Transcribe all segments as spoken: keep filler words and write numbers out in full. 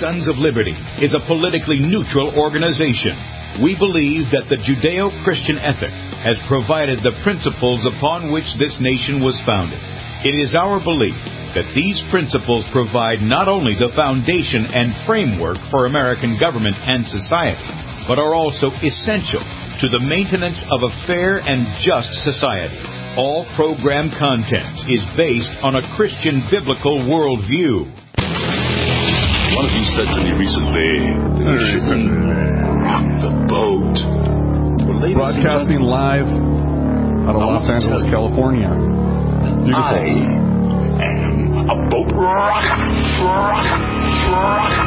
Sons of Liberty is a politically neutral organization. We believe that the Judeo-Christian ethic has provided the principles upon which this nation was founded. It is our belief that these principles provide not only the foundation and framework for American government and society, but are also essential to the maintenance of a fair and just society. All program content is based on a Christian biblical worldview. One of you said to me recently, the shipment rock the boat. Well, broadcasting live out of Los Angeles, California. Beautiful. I am a boat rocker. rocker, rocker.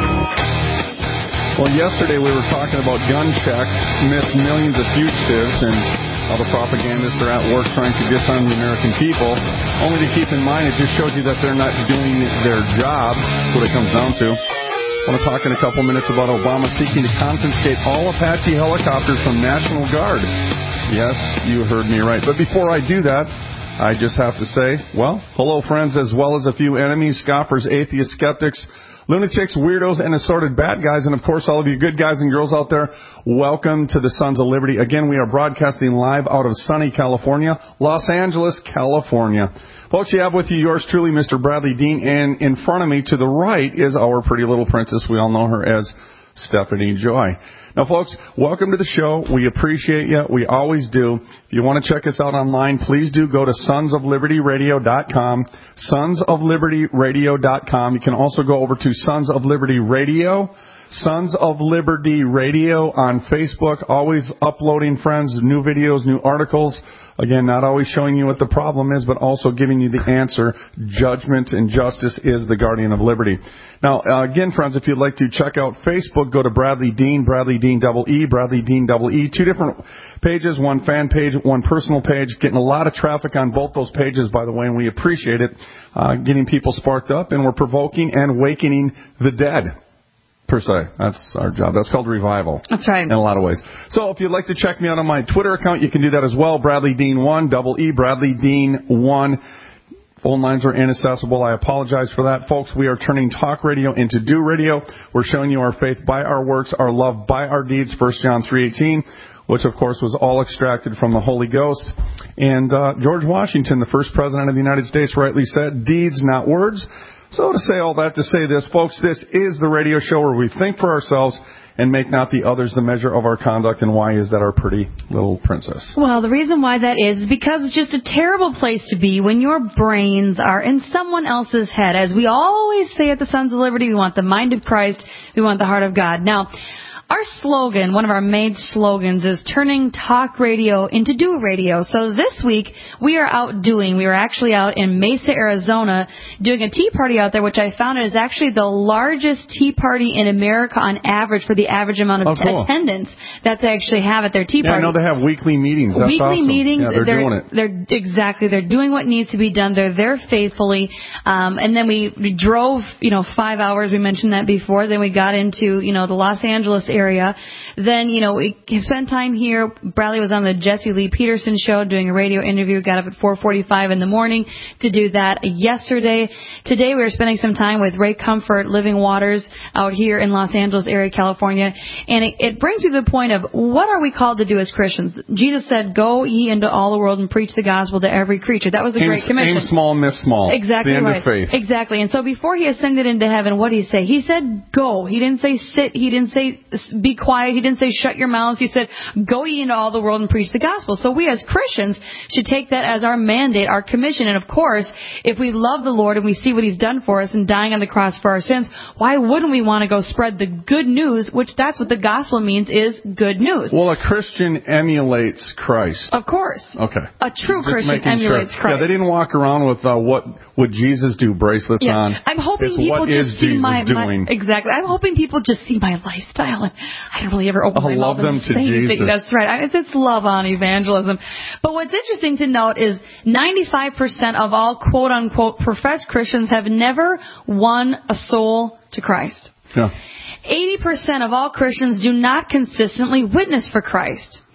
Well, yesterday we were talking about gun checks, missed millions of fugitives, and how the propagandists are at work trying to disarm the American people. Only to keep in mind, it just shows you that they're not doing their job. That's what it comes down to. I want to talk in a couple minutes about Obama seeking to confiscate all Apache helicopters from National Guard. Yes, you heard me right. But before I do that, I just have to say, well, hello, friends, as well as a few enemies, scoffers, atheists, skeptics, lunatics, weirdos, and assorted bad guys, and of course all of you good guys and girls out there, welcome to the Sons of Liberty. Again, we are broadcasting live out of sunny California, Los Angeles, California. Folks, you have with you yours truly, Mister Bradley Dean, and in front of me to the right is our pretty little princess. We all know her as Stephanie Joy. Now, folks, welcome to the show. We appreciate you. We always do. If you want to check us out online, please do go to sons of liberty radio dot com, sons of liberty radio dot com. You can also go over to Sons of Liberty Radio, Sons of Liberty Radio on Facebook. Always uploading, friends, new videos, new articles. Again, not always showing you what the problem is, but also giving you the answer. Judgment and justice is the guardian of liberty. Now, uh, again, friends, if you'd like to check out Facebook, go to Bradley Dean, Bradley Dean double E, Bradley Dean double E. Two different pages, one fan page, one personal page. Getting a lot of traffic on both those pages, by the way, and we appreciate it. Uh, getting people sparked up, and we're provoking and awakening the dead. Per se. That's our job. That's called revival. That's right. In a lot of ways. So if you'd like to check me out on my Twitter account, you can do that as well. Bradley Dean one, double E, Bradley Dean one. Phone lines are inaccessible. I apologize for that. Folks, we are turning talk radio into do radio. We're showing you our faith by our works, our love by our deeds, First John three eighteen, which, of course, was all extracted from the Holy Ghost. And uh, George Washington, the first president of the United States, rightly said, deeds, not words. So to say all that, to say this, folks, this is the radio show where we think for ourselves and make not the others the measure of our conduct. And why is that, our pretty little princess? Well, the reason why that is, is because it's just a terrible place to be when your brains are in someone else's head. As we always say at the Sons of Liberty, we want the mind of Christ, we want the heart of God. Now, our slogan, one of our main slogans, is turning talk radio into do radio. So this week, we are out doing, we were actually out in Mesa, Arizona, doing a tea party out there, which I found is actually the largest tea party in America on average for the average amount of oh, cool. attendance that they actually have at their tea yeah, party. Yeah, I know they have weekly meetings. That's weekly awesome. meetings. Yeah, they're, they're doing it. They're, exactly. They're doing what needs to be done. They're there faithfully. Um, and then we, we drove, you know, five hours. We mentioned that before. Then we got into, you know, the Los Angeles area. area. Then, you know, we spent time here. Bradley was on the Jesse Lee Peterson show doing a radio interview. Got up at four forty-five in the morning to do that yesterday. Today we were spending some time with Ray Comfort, Living Waters, out here in Los Angeles area, California. And it, it brings me to the point of what are we called to do as Christians? Jesus said, go ye into all the world and preach the gospel to every creature. That was the aim, Great Commission. Aim small, miss small. Exactly it's the end right. of faith. Exactly. And so before he ascended into heaven, what did he say? He said, go. He didn't say sit. He didn't say be quiet. He didn't say shut your mouths. He said, go ye into all the world and preach the gospel. So we as Christians should take that as our mandate, our commission. And of course, if we love the Lord and we see what He's done for us and dying on the cross for our sins, why wouldn't we want to go spread the good news, which that's what the gospel means, is good news. Well, a Christian emulates Christ. Of course. Okay. A true Just Christian emulates sure. Christ. Yeah, they didn't walk around with uh, what would Jesus do bracelets yeah. on. I'm hoping it's people what just is see Jesus my, doing. my exactly. I'm hoping people just see my lifestyle, and I don't really ever open I'll my love mouth them and to say Jesus. anything. That's right. I, it's, it's love on evangelism. But what's interesting to note is ninety-five percent of all quote unquote professed Christians have never won a soul to Christ. Yeah. eighty percent of all Christians do not consistently witness for Christ.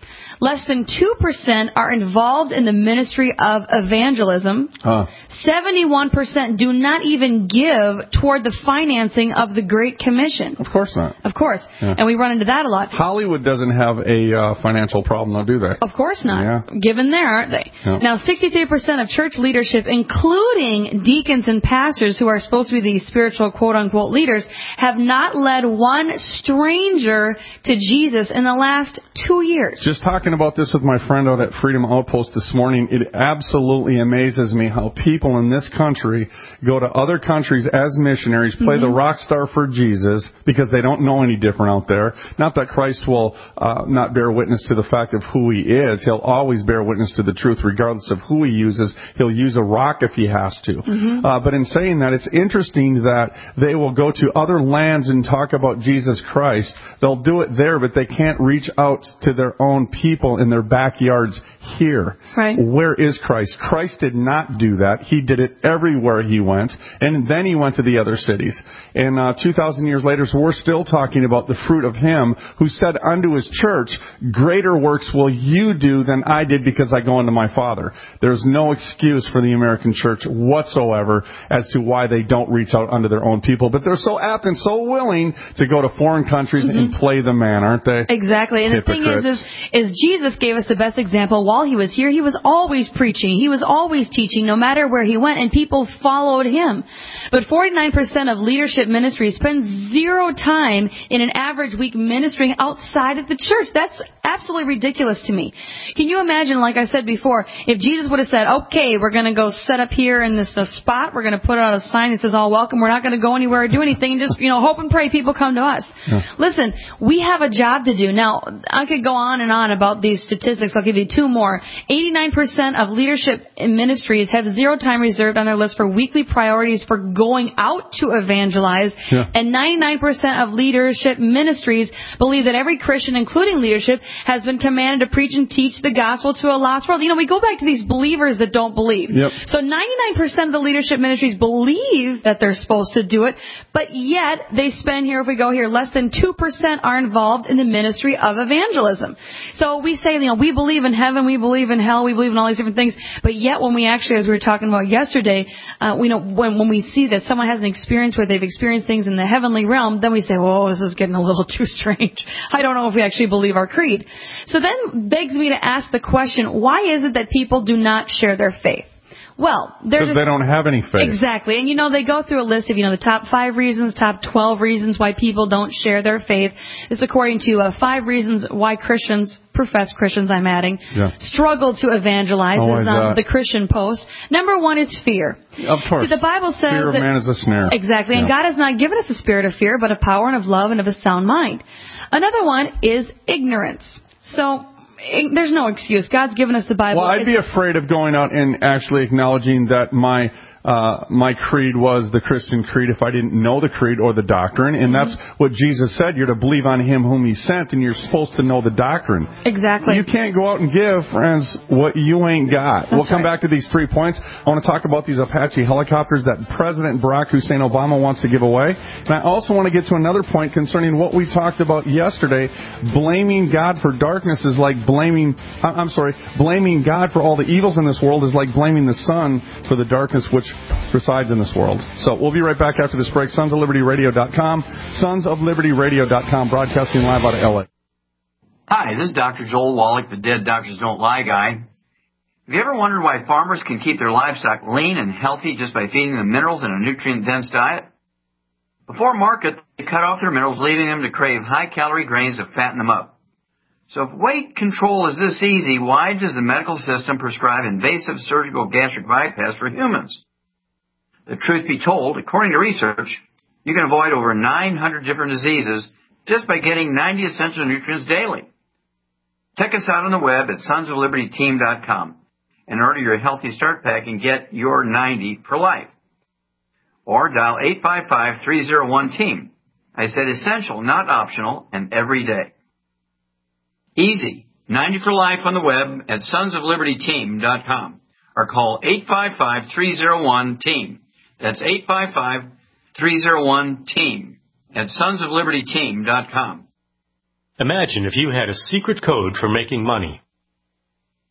Less than two percent are involved in the ministry of evangelism. Huh. seventy-one percent do not even give toward the financing of the Great Commission. Of course not. Of course. Yeah. And we run into that a lot. Hollywood doesn't have a uh, financial problem, though, do they? Of course not. Yeah. Given there, aren't they? Yeah. Now, sixty-three percent of church leadership, including deacons and pastors who are supposed to be the spiritual quote-unquote leaders, have not led one stranger to Jesus in the last two years. Just talking about this with my friend out at Freedom Outpost this morning, it absolutely amazes me how people in this country go to other countries as missionaries, play mm-hmm. the rock star for Jesus because they don't know any different out there. Not that Christ will uh, not bear witness to the fact of who he is. He'll always bear witness to the truth regardless of who he uses. He'll use a rock if he has to. Mm-hmm. Uh, but in saying that, it's interesting that they will go to other lands and talk about Jesus Christ. They'll do it there, but they can't reach out to their own people in their backyards here. Right. Where is Christ? Christ did not do that. He did it everywhere he went, and then he went to the other cities. And uh, two thousand years later, so we're still talking about the fruit of him who said unto his church, greater works will you do than I did because I go unto my Father. There's no excuse for the American church whatsoever as to why they don't reach out unto their own people. But they're so apt and so willing to go to foreign countries mm-hmm. and play the man, aren't they? Exactly. And Hypocrites. the thing is, is, is Jesus gave us the best example. While he was here, he was always preaching. He was always teaching, no matter where he went, and people followed him. But forty-nine percent of leadership ministries spend zero time in an average week ministering outside of the church. That's absolutely ridiculous to me. Can you imagine, like I said before, if Jesus would have said, okay, we're going to go set up here in this uh, spot, we're going to put out a sign that says, all welcome, we're not going to go anywhere or do anything, and just, you know, hope and pray people come to us. Yeah. Listen, we have a job to do. Now, I could go on and on about these statistics. I'll give you two more. eighty-nine percent of leadership in ministries have zero time reserved on their list for weekly priorities for going out to evangelize. Yeah. And ninety-nine percent of leadership ministries believe that every Christian, including leadership, has been commanded to preach and teach the gospel to a lost world. You know, we go back to these believers that don't believe. Yep. So ninety-nine percent of the leadership ministries believe that they're supposed to do it, but yet they spend here, if we go here, less than two percent are involved in the ministry of evangelism. So we say, you know, we believe in heaven, we believe in hell, we believe in all these different things, but yet when we actually, as we were talking about yesterday, uh, we know when, when we see that someone has an experience where they've experienced things in the heavenly realm, then we say, whoa, this is getting a little too strange. I don't know if we actually believe our creed. So then begs me to ask the question, why is it that people do not share their faith? Well, there's because they don't have any faith. Exactly. And, you know, they go through a list of, you know, the top five reasons, top twelve reasons why people don't share their faith. This is according to uh, five reasons why Christians, professed Christians I'm adding, yeah. struggle to evangelize. Oh, is um, the Christian Post. Number one is fear. Of course. See, the Bible says fear of that, man is a snare. Exactly. Yeah. And God has not given us a spirit of fear, but of power and of love and of a sound mind. Another one is ignorance. So there's no excuse. God's given us the Bible. Well, I'd be afraid of going out and actually acknowledging that my uh my creed was the Christian creed if I didn't know the creed or the doctrine. And mm-hmm. that's what Jesus said. You're to believe on him whom he sent, and you're supposed to know the doctrine. Exactly. You can't go out and give, friends, what you ain't got. That's we'll come right. back to these three points. I want to talk about these Apache helicopters that President Barack Hussein Obama wants to give away. And I also want to get to another point concerning what we talked about yesterday. Blaming God for darkness is like blaming, I'm sorry, blaming God for all the evils in this world is like blaming the sun for the darkness which resides in this world. So we'll be right back after this break. sons of liberty radio dot com, sons of liberty radio dot com, broadcasting live out of L A. Hi, this is Doctor Joel Wallach, the Dead Doctors Don't Lie guy. Have you ever wondered why farmers can keep their livestock lean and healthy just by feeding them minerals in a nutrient-dense diet? Before market, they cut off their minerals, leaving them to crave high-calorie grains to fatten them up. So if weight control is this easy, why does the medical system prescribe invasive surgical gastric bypass for humans? The truth be told, according to research, you can avoid over nine hundred different diseases just by getting ninety essential nutrients daily. Check us out on the web at sons of liberty team dot com and order your Healthy Start Pack and get your ninety for life. Or dial eight five five, three oh one, team. I said essential, not optional, and every day. Easy. ninety for life on the web at sons of liberty team dot com or call eight five five, three oh one, team. That's eight five five, three oh one, team at sons of liberty team dot com. Imagine if you had a secret code for making money.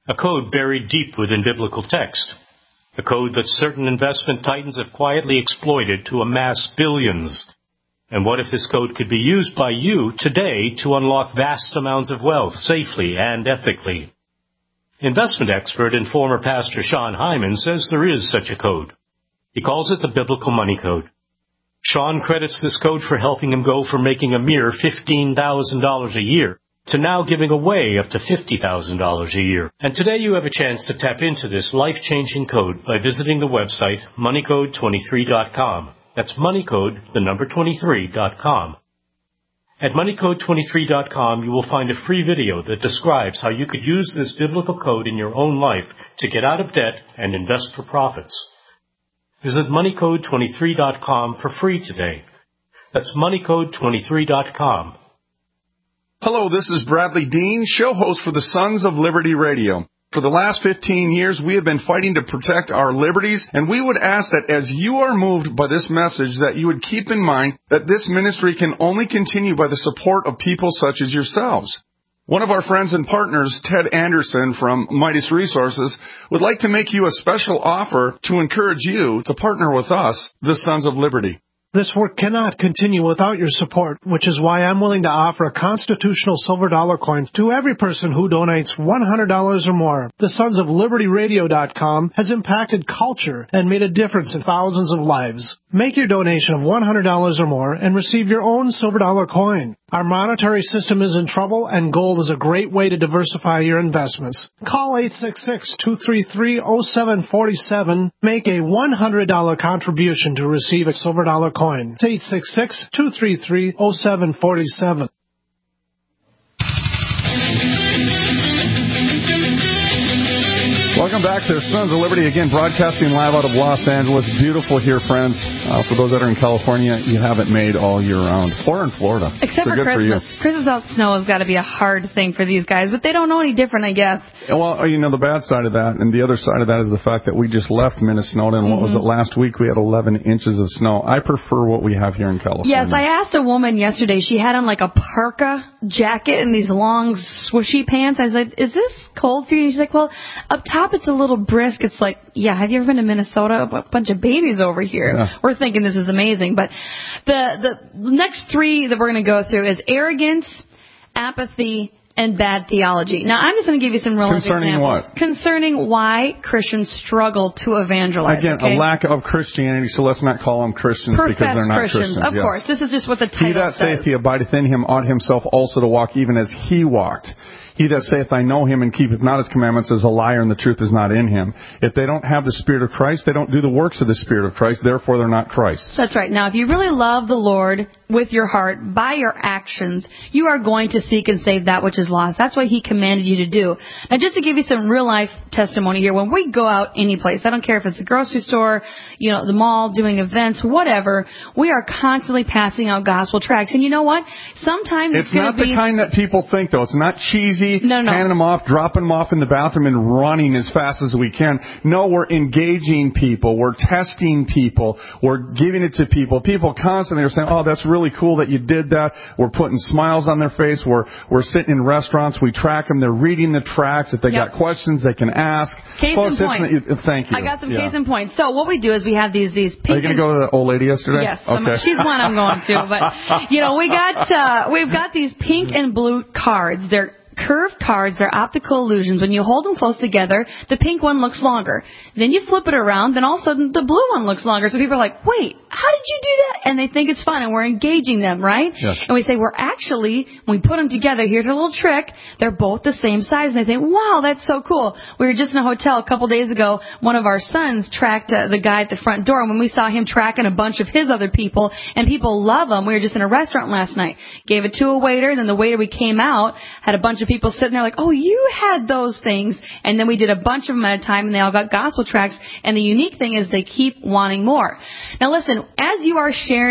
a code buried deep within biblical text, a code that certain investment titans have quietly exploited to amass billions. And what if this code could be used by you today to unlock vast amounts of wealth safely and ethically? Investment expert and former pastor Sean Hyman says there is such a code. He calls it the Biblical Money Code. Sean credits this code for helping him go from making a mere fifteen thousand dollars a year to now giving away up to fifty thousand dollars a year. And today you have a chance to tap into this life-changing code by visiting the website money code twenty-three dot com. That's moneycode, the number twenty-three dot com. At money code twenty-three dot com, you will find a free video that describes how you could use this biblical code in your own life to get out of debt and invest for profits. Visit money code twenty-three dot com for free today. That's money code twenty-three dot com. Hello, this is Bradley Dean, show host for the Sons of Liberty Radio. For the last fifteen years, we have been fighting to protect our liberties, and we would ask that as you are moved by this message, that you would keep in mind that this ministry can only continue by the support of people such as yourselves. One of our friends and partners, Ted Anderson from Midas Resources, would like to make you a special offer to encourage you to partner with us, the Sons of Liberty. This work cannot continue without your support, which is why I'm willing to offer a constitutional silver dollar coin to every person who donates one hundred dollars or more. The Sons of Liberty Radio dot com has impacted culture and made a difference in thousands of lives. Make your donation of one hundred dollars or more and receive your own silver dollar coin. Our monetary system is in trouble, and gold is a great way to diversify your investments. Call eight six six, two three three, zero seven four seven. Make a one hundred dollars contribution to receive a silver dollar coin. It's eight six six, two three three, zero seven four seven. Welcome back to Sons of Liberty, again, broadcasting live out of Los Angeles. Beautiful here, friends. Uh, for those that are in California, you have it made all year round. Or in Florida. Except so for Christmas. For Christmas without snow has got to be a hard thing for these guys, but they don't know any different, I guess. Well, you know, the bad side of that, and the other side of that is the fact that we just left Minnesota, and what mm-hmm. was it, last week we had eleven inches of snow. I prefer what we have here in California. Yes, I asked a woman yesterday, she had on like a parka jacket and these long swooshy pants. I was like, is this cold for you? And she's like, well, up top it's a little brisk. It's like, yeah, have you ever been to Minnesota? A bunch of babies over here. Yeah. We're thinking this is amazing. But the the next three that we're going to go through is arrogance, apathy, and bad theology. Now, I'm just going to give you some real life examples. Concerning what? Concerning why Christians struggle to evangelize. Again, okay? A lack of Christianity, so let's not call them Christians Professed because they're not Christians. Christians. Of yes. course. This is just what the title says. He that says. saith he abideth in him ought himself also to walk even as he walked. He that saith, I know him, and keepeth not his commandments is a liar, and the truth is not in him. If they don't have the Spirit of Christ, they don't do the works of the Spirit of Christ. Therefore, they're not Christ's. That's right. Now, if you really love the Lord with your heart, by your actions, you are going to seek and save that which is lost. That's what he commanded you to do. Now, just to give you some real-life testimony here, when we go out any place, I don't care if it's a grocery store, you know, the mall, doing events, whatever, we are constantly passing out gospel tracts. And you know what? Sometimes it's, it's not be... the kind that people think, though. It's not cheesy. No, no. Handing them off, dropping them off in the bathroom, and running as fast as we can. No, we're engaging people. We're testing people. We're giving it to people. People constantly are saying, oh, that's really cool that you did that. We're putting smiles on their face. We're we're sitting in restaurants. We track them. They're reading the tracts. If they yep. got questions, they can ask. Case Folks, in point. Not, thank you. I got some yeah. case in point. So what we do is we have these these pink. Are you going to go to the old lady yesterday? Yes. Okay. I'm, she's one I'm going to. But, you know, we got, uh, we've got these pink and blue cards. They're curved cards, they're optical illusions. When you hold them close together, the pink one looks longer. Then you flip it around, then all of a sudden the blue one looks longer. So people are like, wait, how did you do that? And they think it's fun, and we're engaging them, right? Yes. And we say, we're actually, when we put them together, here's a little trick. They're both the same size. And they think, wow, that's so cool. We were just in a hotel a couple days ago. One of our sons tracked uh, the guy at the front door. And when we saw him tracking a bunch of his other people, and people love him, we were just in a restaurant last night. Gave it to a waiter. Then the waiter, we came out, had a bunch of people sitting there like, oh, you had those things. And then we did a bunch of them at a time, and they all got gospel tracts. And the unique thing is they keep wanting more. Now listen, as you are sharing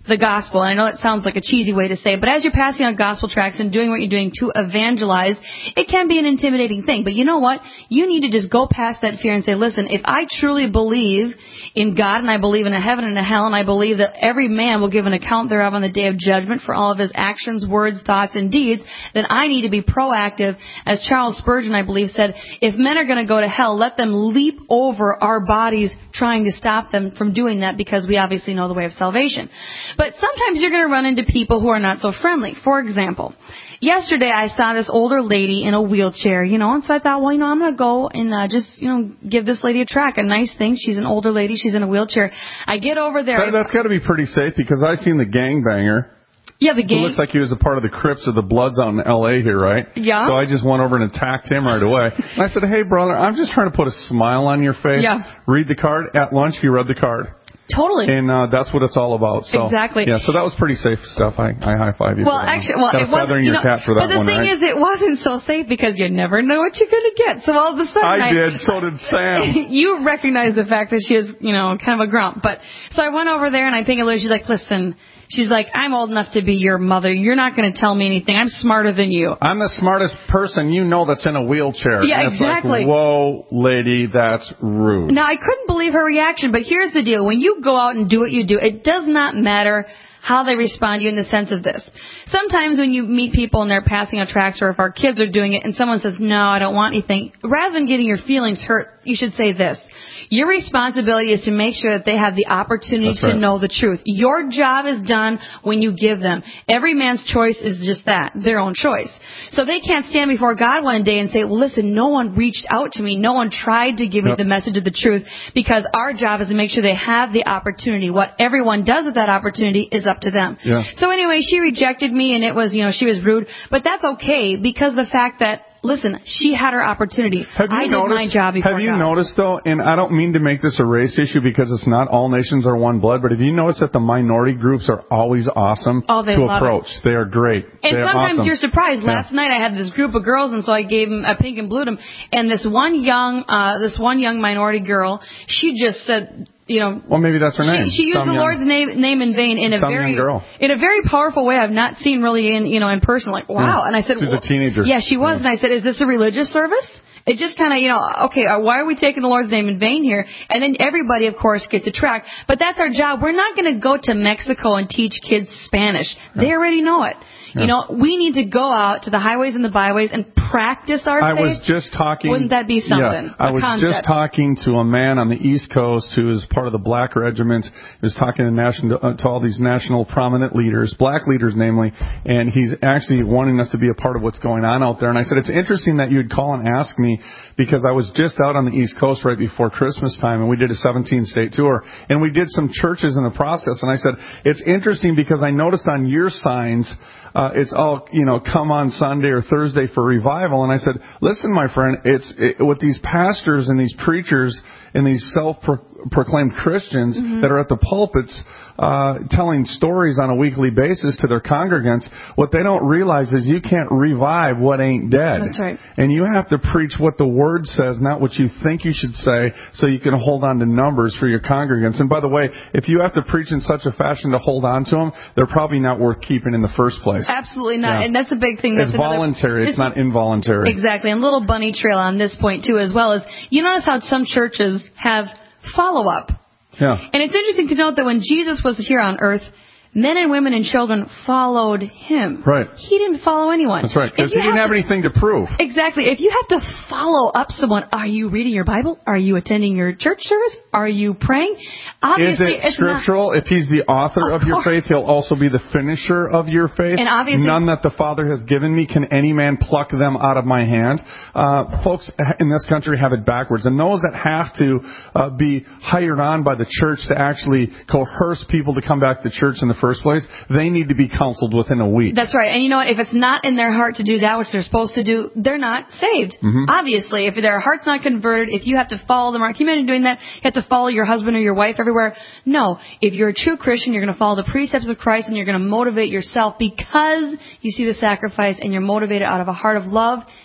the gospel. And I know it sounds like a cheesy way to say it, but as you're passing out gospel tracts and doing what you're doing to evangelize, it can be an intimidating thing. But you know what? You need to just go past that fear and say, listen, if I truly believe in God and I believe in a heaven and a hell, and I believe that every man will give an account thereof on the day of judgment for all of his actions, words, thoughts, and deeds, then I need to be proactive. As Charles Spurgeon, I believe, said, if men are going to go to hell, let them leap over our bodies trying to stop them from doing that, because we obviously know the way of salvation. But sometimes you're going to run into people who are not so friendly. For example, yesterday I saw this older lady in a wheelchair, you know, and so I thought, well, you know, I'm going to go and uh, just, you know, give this lady a track. A nice thing. She's an older lady. She's in a wheelchair. I get over there. That, that's got to be pretty safe, because I seen the gangbanger. Yeah, the gang. It looks like he was a part of the Crips or the Bloods out in L A here, right? Yeah. So I just went over and attacked him right away. And I said, hey, brother, I'm just trying to put a smile on your face. Yeah. Read the card. At lunch, he read the card. Totally. And uh, that's what it's all about. So, exactly. Yeah, so that was pretty safe stuff. I, I high-five you well, for that actually, one. well, Got it a feather wasn't, in your you know, cap for that but the one, thing right? is, it wasn't so safe because you never know what you're going to get. So all of a sudden, I, I did. So did Sam. You recognize the fact that she is, you know, kind of a grump. But so I went over there and I think she's like, listen. She's like, I'm old enough to be your mother. You're not going to tell me anything. I'm smarter than you. I'm the smartest person you know that's in a wheelchair. Yeah, and it's exactly. Like, whoa, lady, that's rude. Now, I couldn't believe her reaction, but here's the deal. When you go out and do what you do, it does not matter how they respond to you in the sense of this. Sometimes when you meet people and they're passing out tracts, or if our kids are doing it and someone says, no, I don't want anything, rather than getting your feelings hurt, you should say this. Your responsibility is to make sure that they have the opportunity That's to right. know the truth. Your job is done when you give them. Every man's choice is just that, their own choice. So they can't stand before God one day and say, well, listen, no one reached out to me. No one tried to give yep. me the message of the truth, because our job is to make sure they have the opportunity. What everyone does with that opportunity is up to them. Yeah. So anyway, she rejected me, and it was, you know, she was rude. But that's okay, because the fact that, listen, she had her opportunity. Have you I noticed, did my job before Have you God. noticed, though, and I don't mean to make this a race issue because it's not all nations are one blood, but have you noticed that the minority groups are always awesome oh, they to love approach? It. They are great. And they sometimes awesome. you're surprised. Yeah. Last night I had this group of girls, and so I gave them a pink and blued them. And this one young, uh, this one young minority girl, she just said, you know, well, maybe that's her name. She, she used Some the young, Lord's name name in vain in a some very young girl. in a very powerful way I've not seen really in you know in person. Like, wow. Yeah. And I said, she was a teenager. Yeah, she was. Yeah. And I said, is this a religious service? It just kind of, you know, okay, uh, why are we taking the Lord's name in vain here? And then everybody, of course, gets a tract. But that's our job. We're not going to go to Mexico and teach kids Spanish. Yeah. They already know it. Yeah. You know, we need to go out to the highways and the byways and practice our I faith. was just talking. Wouldn't that be something? Yeah, I was concept. just talking to a man on the East Coast who is part of the Black Regiment. He was talking to, national, uh, to all these national prominent leaders, black leaders namely, and he's actually wanting us to be a part of what's going on out there. And I said, it's interesting that you'd call and ask me, because I was just out on the East Coast right before Christmas time, and we did a seventeen-state tour, and we did some churches in the process. And I said, it's interesting because I noticed on your signs, Uh, it's all, you know, come on Sunday or Thursday for revival. And I said, listen, my friend, it's it, with these pastors and these preachers and these self-proclaimed Christians mm-hmm. that are at the pulpits uh, telling stories on a weekly basis to their congregants, what they don't realize is you can't revive what ain't dead. That's right. And you have to preach what the Word says, not what you think you should say, so you can hold on to numbers for your congregants. And by the way, if you have to preach in such a fashion to hold on to them, they're probably not worth keeping in the first place. Absolutely not. Yeah. And that's a big thing. That's it's voluntary. Another, it's not involuntary. Exactly. And little bunny trail on this point, too, as well as you notice how some churches have follow-up. Yeah. And it's interesting to note that when Jesus was here on earth, men and women and children followed him. Right. He didn't follow anyone. That's right, because he didn't have, have anything to prove. Exactly. If you have to follow up someone, are you reading your Bible? Are you attending your church service? Are you praying? Obviously, is it scriptural? Not, if he's the author of, of your faith, he'll also be the finisher of your faith. And obviously, none that the Father has given me can any man pluck them out of my hand. Uh, folks in this country have it backwards. And those that have to uh, be hired on by the church to actually coerce people to come back to church in the first place, they need to be counseled within a week. That's right. And you know what? If it's not in their heart to do that which they're supposed to do, they're not saved. Mm-hmm. Obviously, if their heart's not converted, if you have to follow them, can you imagine doing that? You have to follow your husband or your wife everywhere. No. If you're a true Christian, you're going to follow the precepts of Christ, and you're going to motivate yourself because you see the sacrifice and you're motivated out of a heart of love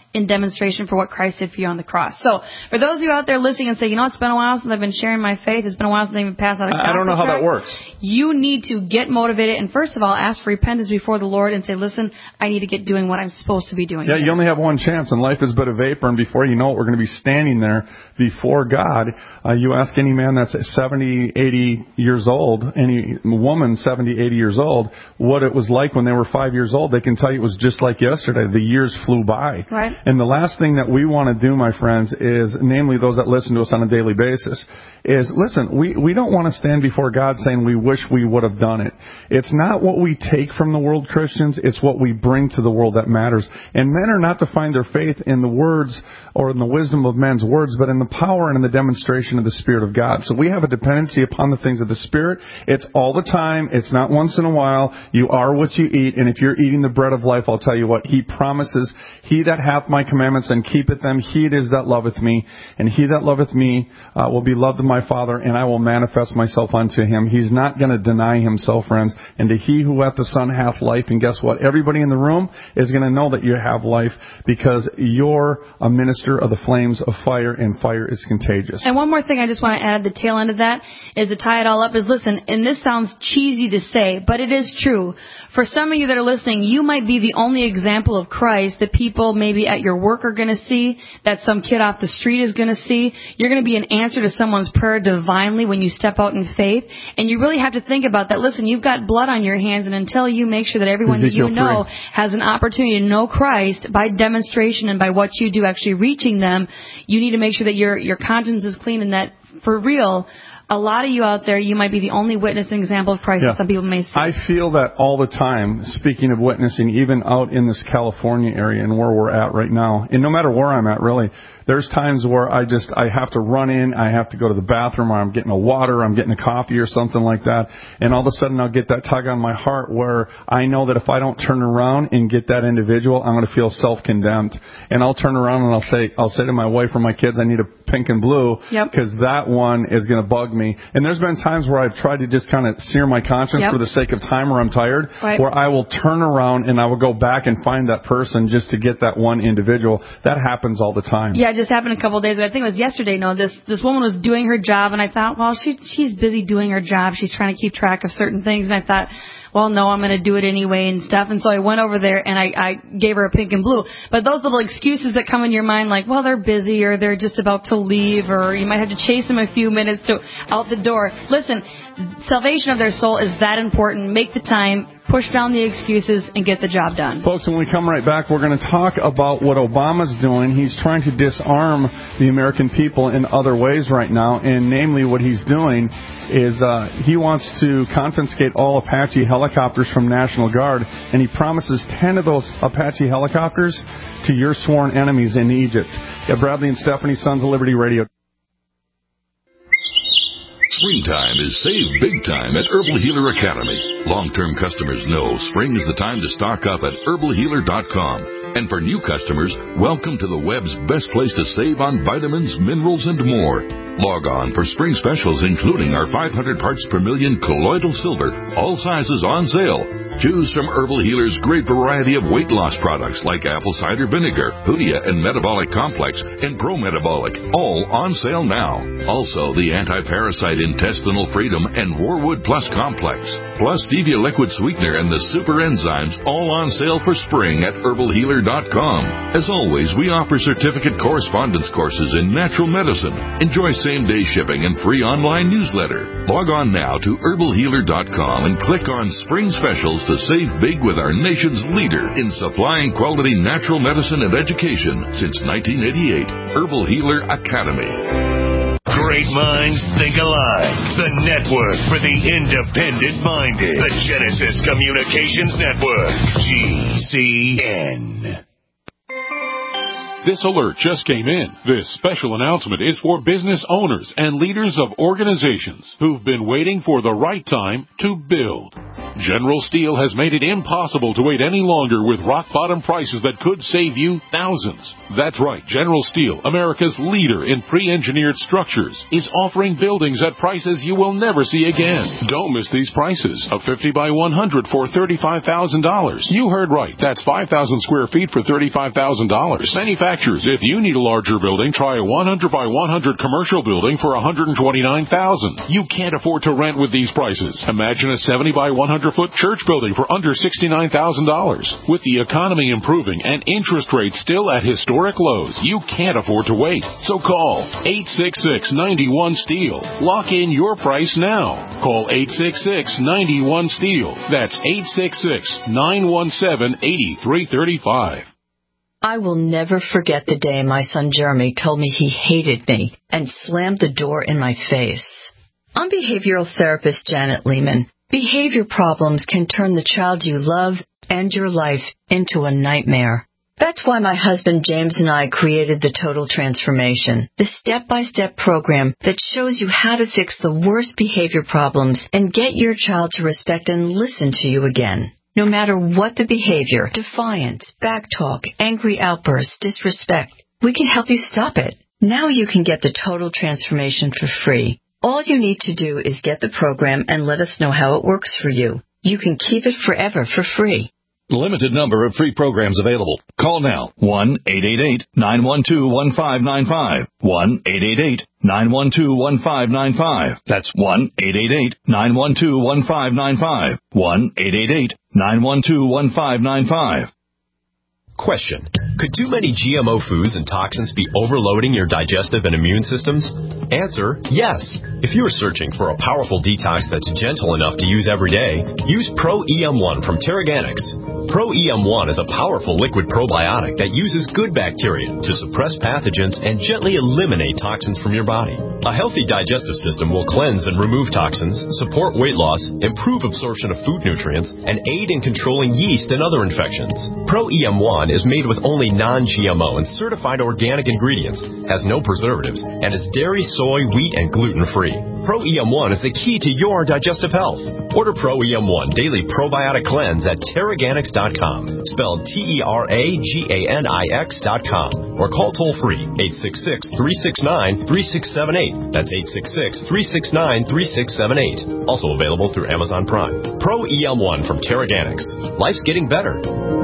in demonstration for what Christ did for you on the cross. So for those of you out there listening and say, you know, it's been a while since I've been sharing my faith. It's been a while since I've even passed out a I don't know how that works. You need to get motivated and first of all, ask for repentance before the Lord and say, listen, I need to get doing what I'm supposed to be doing. Yeah, here. you only have one chance, and life is but a vapor, and before you know it, we're going to be standing there before God. Uh, you ask any man that's seventy, eighty years old, any woman seventy, eighty years old, what it was like when they were five years old, they can tell you it was just like yesterday. The years flew by. Right. And the last thing that we want to do, my friends, is, namely those that listen to us on a daily basis, is, listen, we, we don't want to stand before God saying we wish we would have done it. It's not what we take from the world, Christians. It's what we bring to the world that matters. And men are not to find their faith in the words or in the wisdom of men's words, but in the power and in the demonstration of the Spirit of God. So we have a dependency upon the things of the Spirit. It's all the time. It's not once in a while. You are what you eat. And if you're eating the bread of life, I'll tell you what, He promises, He that hath my commandments and keepeth them, he it is that loveth me. And he that loveth me uh, will be loved of my Father, and I will manifest myself unto him. He's not going to deny himself, friends. And to he who hath the Son hath life. And guess what? Everybody in the room is going to know that you have life because you're a minister of the flames of fire, and fire is contagious. And one more thing I just want to add at the tail end of that is to tie it all up is, listen, and this sounds cheesy to say, but it is true. For some of you that are listening, you might be the only example of Christ that people maybe at your work are going to see, that some kid off the street is going to see. You're going to be an answer to someone's prayer divinely when you step out in faith. And you really have to think about that. Listen, you've got blood on your hands, and until you make sure that everyone Ezekiel that you know three. has an opportunity to know Christ by demonstration and by what you do actually reaching them, you need to make sure that your your conscience is clean and that for real, a lot of you out there, you might be the only witness and example of Christ Yeah. that some people may see. I feel that all the time, speaking of witnessing, even out in this California area and where we're at right now, and no matter where I'm at, really, there's times where I just, I have to run in, I have to go to the bathroom, or I'm getting a water, I'm getting a coffee or something like that, and all of a sudden I'll get that tug on my heart where I know that if I don't turn around and get that individual, I'm going to feel self-condemned. And I'll turn around and I'll say, I'll say to my wife or my kids, I need a pink and blue, because yep. that one is going to bug me. And there's been times where I've tried to just kind of sear my conscience yep. for the sake of time or I'm tired, right. where I will turn around and I will go back and find that person just to get that one individual. That happens all the time. Yeah, it just happened a couple of days ago. I think it was yesterday. No, this this woman was doing her job, and I thought, well, she she's busy doing her job. She's trying to keep track of certain things, and I thought, well, no, I'm going to do it anyway and stuff. And so I went over there and I, I gave her a pink and blue. But those little excuses that come in your mind, like, well, they're busy or they're just about to leave, or you might have to chase them a few minutes to out the door. Listen, salvation of their soul is that important. Make the time, push down the excuses, and get the job done. Folks, when we come right back, we're going to talk about what Obama's doing. He's trying to disarm the American people in other ways right now, and namely what he's doing is uh, he wants to confiscate all Apache helicopters from National Guard, and he promises ten of those Apache helicopters to your sworn enemies in Egypt. Yeah, Bradley and Stephanie, Sons of Liberty Radio. Springtime is save big time at Herbal Healer Academy. Long-term customers know spring is the time to stock up at herbal healer dot com. And for new customers, welcome to the web's best place to save on vitamins, minerals, and more. Log on for spring specials, including our five hundred parts per million colloidal silver, all sizes on sale. Choose from Herbal Healer's great variety of weight loss products like apple cider vinegar, Hoodia and Metabolic Complex, and Pro Metabolic, all on sale now. Also, the anti-parasite Intestinal Freedom and Warwood Plus Complex, plus Stevia Liquid Sweetener and the Super Enzymes, all on sale for spring at herbal healer dot com. As always, we offer certificate correspondence courses in natural medicine. Enjoy same-day shipping and free online newsletter. Log on now to herbal healer dot com and click on Spring Specials to save big with our nation's leader in supplying quality natural medicine and education since nineteen eighty-eight. Herbal Healer Academy. Great minds think alike. The network for the independent-minded. The Genesis Communications Network. G C N. This alert just came in. This special announcement is for business owners and leaders of organizations who've been waiting for the right time to build. General Steel has made it impossible to wait any longer with rock-bottom prices that could save you thousands. That's right. General Steel, America's leader in pre-engineered structures, is offering buildings at prices you will never see again. Don't miss these prices. A fifty by one hundred for thirty-five thousand dollars. You heard right. That's five thousand square feet for thirty-five thousand dollars. Manufacturers, if you need a larger building, try a one hundred by one hundred commercial building for one hundred twenty-nine thousand dollars. You can't afford to rent with these prices. Imagine a seventy by one hundred foot church building for under sixty-nine thousand dollars. With the economy improving and interest rates still at historic lows, you can't afford to wait. So call eight six six, nine one, STEEL. Lock in your price now. Call eight six six, nine one, STEEL. That's eight six six, nine one seven, eight three three five. I will never forget the day my son Jeremy told me he hated me and slammed the door in my face. I'm behavioral therapist Janet Lehman. Behavior problems can turn the child you love and your life into a nightmare. That's why my husband James and I created the Total Transformation, the step-by-step program that shows you how to fix the worst behavior problems and get your child to respect and listen to you again. No matter what the behavior, defiance, backtalk, angry outbursts, disrespect, we can help you stop it. Now you can get the Total Transformation for free. All you need to do is get the program and let us know how it works for you. You can keep it forever for free. Limited number of free programs available. Call now. one eight eight eight, nine one two, one five nine five. one eight eight eight, nine one two, one five nine five. That's one eight eight eight, nine one two, one five nine five. one eight eight eight, nine one two, one five nine five. Question. Could too many G M O foods and toxins be overloading your digestive and immune systems? Answer, yes. If you are searching for a powerful detox that's gentle enough to use every day, use Pro E M one from Terraganics. Pro E M one is a powerful liquid probiotic that uses good bacteria to suppress pathogens and gently eliminate toxins from your body. A healthy digestive system will cleanse and remove toxins, support weight loss, improve absorption of food nutrients, and aid in controlling yeast and other infections. Pro E M one is made with only non-G M O and certified organic ingredients, has no preservatives, and is dairy, soy, wheat, and gluten-free. Pro E M one is the key to your digestive health. Order Pro E M one Daily Probiotic Cleanse at Terraganics dot com, spelled T E R A G A N I X dot com, or call toll-free eight six six, three six nine, three six seven eight. That's eight six six, three six nine, three six seven eight. Also available through Amazon Prime. Pro E M one from Terraganics. Life's getting better.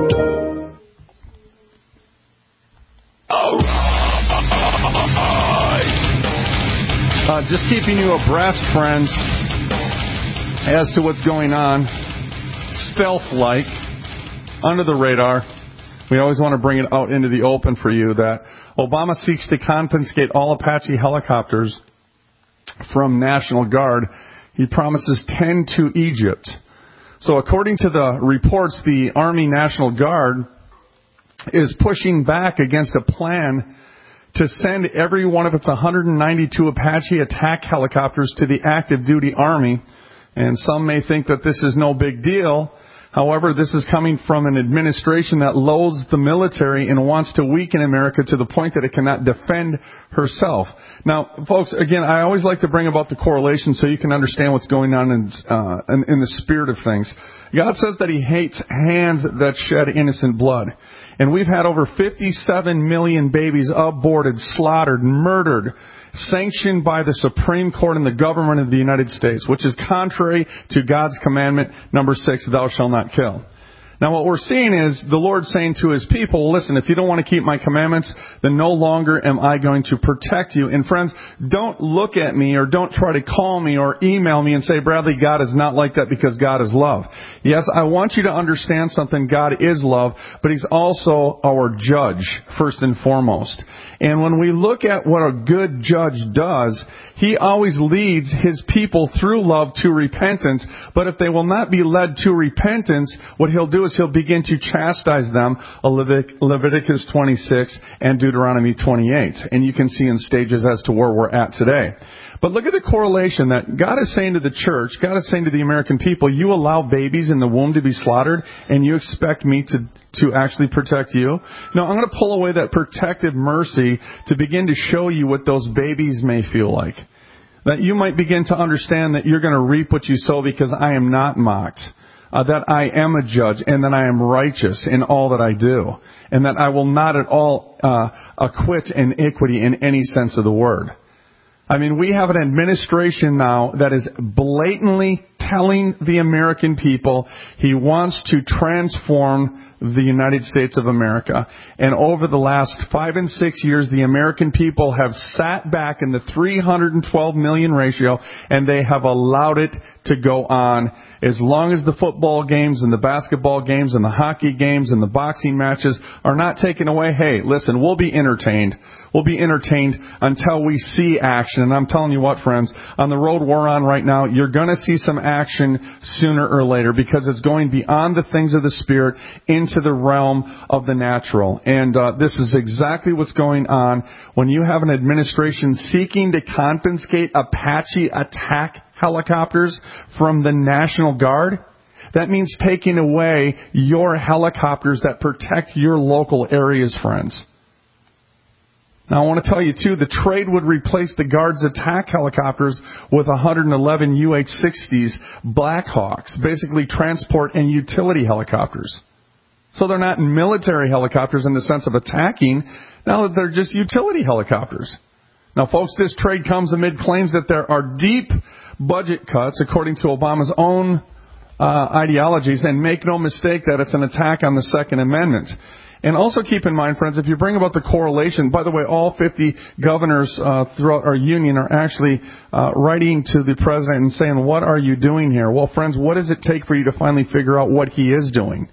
Uh, just keeping you abreast, friends, as to what's going on, stealth-like, under the radar. We always want to bring it out into the open for you that Obama seeks to confiscate all Apache helicopters from National Guard. He promises ten to Egypt. So according to the reports, the Army National Guard is pushing back against a plan to send every one of its one hundred ninety-two Apache attack helicopters to the active duty Army. And some may think that this is no big deal. However, this is coming from an administration that loathes the military and wants to weaken America to the point that it cannot defend herself. Now, folks, again, I always like to bring about the correlation so you can understand what's going on in, uh, in, in the spirit of things. God says that He hates hands that shed innocent blood. And we've had over fifty-seven million babies aborted, slaughtered, murdered, sanctioned by the Supreme Court and the government of the United States, which is contrary to God's commandment, number six, thou shalt not kill. Now, what we're seeing is the Lord saying to His people, listen, if you don't want to keep my commandments, then no longer am I going to protect you. And friends, don't look at me or don't try to call me or email me and say, Bradley, God is not like that because God is love. Yes, I want you to understand something. God is love, but He's also our judge, first and foremost. And when we look at what a good judge does, He always leads His people through love to repentance. But if they will not be led to repentance, what He'll do is he'll begin to chastise them, Leviticus twenty-six and Deuteronomy twenty-eight. And you can see in stages as to where we're at today. But look at the correlation that God is saying to the church, God is saying to the American people, you allow babies in the womb to be slaughtered, and you expect me to, to actually protect you? No, I'm going to pull away that protective mercy to begin to show you what those babies may feel like. That you might begin to understand that you're going to reap what you sow because I am not mocked. Uh, that I am a judge and that I am righteous in all that I do. And that I will not at all uh, acquit iniquity in any sense of the word. I mean, we have an administration now that is blatantly telling the American people he wants to transform the United States of America. And over the last five and six years, the American people have sat back in the three hundred twelve million ratio, and they have allowed it to go on. As long as the football games and the basketball games and the hockey games and the boxing matches are not taken away, hey, listen, we'll be entertained. We'll be entertained until we see action. And I'm telling you what, friends, on the road we're on right now, you're going to see some action sooner or later because it's going beyond the things of the Spirit into the realm of the natural. And uh, this is exactly what's going on when you have an administration seeking to confiscate Apache attack helicopters from the National Guard. That means taking away your helicopters that protect your local areas, friends. Now, I want to tell you, too, the trade would replace the Guard's attack helicopters with one hundred eleven U H sixties Blackhawks, basically transport and utility helicopters. So they're not military helicopters in the sense of attacking. Now they're just utility helicopters. Now, folks, this trade comes amid claims that there are deep budget cuts, according to Obama's own uh, ideologies, and make no mistake that it's an attack on the Second Amendment. And also keep in mind, friends, if you bring about the correlation, by the way, all fifty governors uh, throughout our union are actually uh, writing to the president and saying, what are you doing here? Well, friends, what does it take for you to finally figure out what he is doing?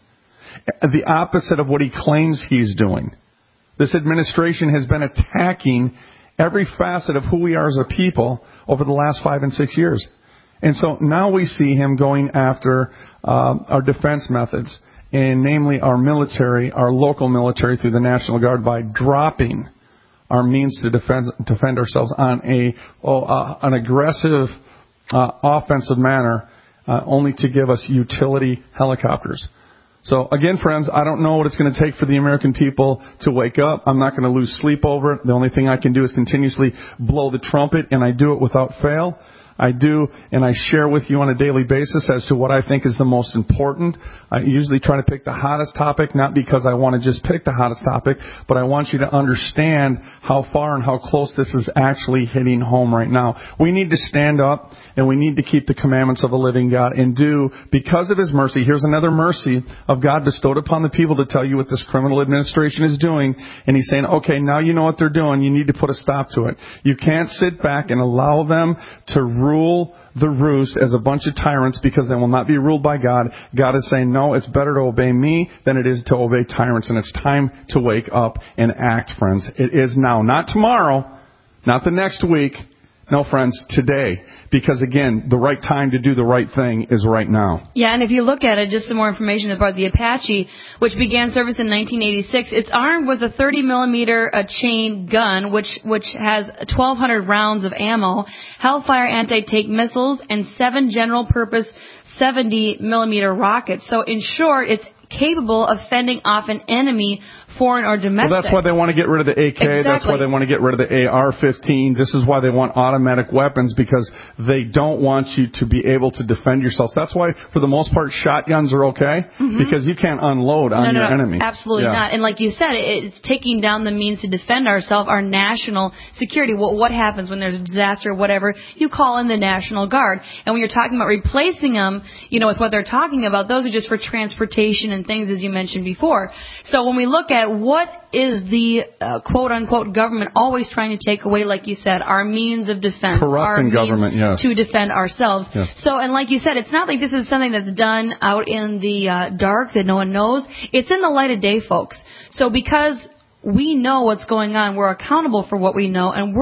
The opposite of what he claims he's doing. This administration has been attacking every facet of who we are as a people over the last five and six years. And so now we see him going after uh, our defense methods, and namely our military, our local military through the National Guard, by dropping our means to defend defend ourselves on a oh, uh, an aggressive uh, offensive manner, uh, only to give us utility helicopters. So again, friends, I don't know what it's going to take for the American people to wake up. I'm not going to lose sleep over it. The only thing I can do is continuously blow the trumpet, and I do it without fail. I do, and I share with you on a daily basis as to what I think is the most important. I usually try to pick the hottest topic, not because I want to just pick the hottest topic, but I want you to understand how far and how close this is actually hitting home right now. We need to stand up, and we need to keep the commandments of a living God and do, because of His mercy, here's another mercy of God bestowed upon the people to tell you what this criminal administration is doing. And He's saying, okay, now you know what they're doing. You need to put a stop to it. You can't sit back and allow them to rule the roost as a bunch of tyrants, because they will not be ruled by God. God is saying, no, it's better to obey me than it is to obey tyrants. And it's time to wake up and act, friends. It is now, not tomorrow, not the next week. No, friends, today. Because, again, the right time to do the right thing is right now. Yeah, and if you look at it, just some more information about the Apache, which began service in nineteen eighty-six. It's armed with a thirty millimeter uh, chain gun, which which has twelve hundred rounds of ammo, Hellfire anti-tank missiles, and seven general-purpose seventy millimeter rockets. So, in short, it's capable of fending off an enemy, foreign or domestic. Well, that's why they want to get rid of the A K. Exactly. That's why they want to get rid of the A R fifteen. This is why they want automatic weapons, because they don't want you to be able to defend yourselves. That's why, for the most part, shotguns are okay, mm-hmm. because you can't unload on no, no, your no, enemy. Absolutely yeah. not. And like you said, it's taking down the means to defend ourselves, our national security. What, what happens when there's a disaster or whatever? You call in the National Guard. And when you're talking about replacing them, you know, with what they're talking about, those are just for transportation and things, as you mentioned before. So when we look at what is the uh, quote-unquote government always trying to take away, like you said, our means of defense, corrupting our government, means yes. to defend ourselves. Yes. So, and like you said, it's not like this is something that's done out in the uh, dark that no one knows. It's in the light of day, folks. So because we know what's going on, we're accountable for what we know, and we're